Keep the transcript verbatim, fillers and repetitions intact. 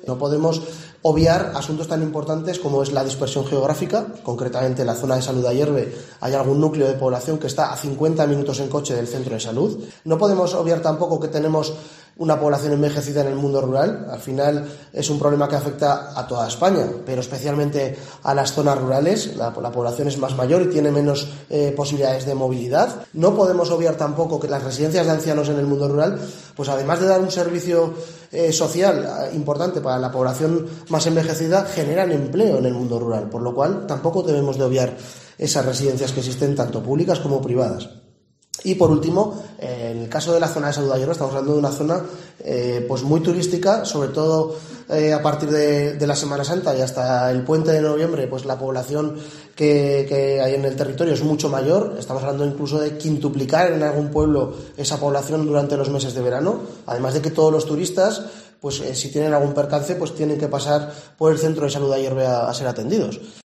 No podemos obviar asuntos tan importantes como es la dispersión geográfica. Concretamente, en la zona de salud de Ayerbe hay algún núcleo de población que está a cincuenta minutos en coche del centro de salud. No podemos obviar tampoco que tenemos una población envejecida en el mundo rural. Al final es un problema que afecta a toda España, pero especialmente a las zonas rurales. La, la población es más mayor y tiene menos eh, posibilidades de movilidad. No podemos obviar tampoco que las residencias de ancianos en el mundo rural, pues además de dar un servicio eh, social importante para la población más envejecida, generan empleo en el mundo rural, por lo cual tampoco debemos de obviar esas residencias que existen, tanto públicas como privadas. Y por último, en el caso de la zona de salud de Ayerbe, estamos hablando de una zona eh, pues muy turística, sobre todo eh, a partir de, de la Semana Santa y hasta el puente de noviembre, pues la población que, que hay en el territorio es mucho mayor. Estamos hablando incluso de quintuplicar en algún pueblo esa población durante los meses de verano, además de que todos los turistas, pues eh, si tienen algún percance, pues tienen que pasar por el centro de salud de Ayerbe a, a ser atendidos.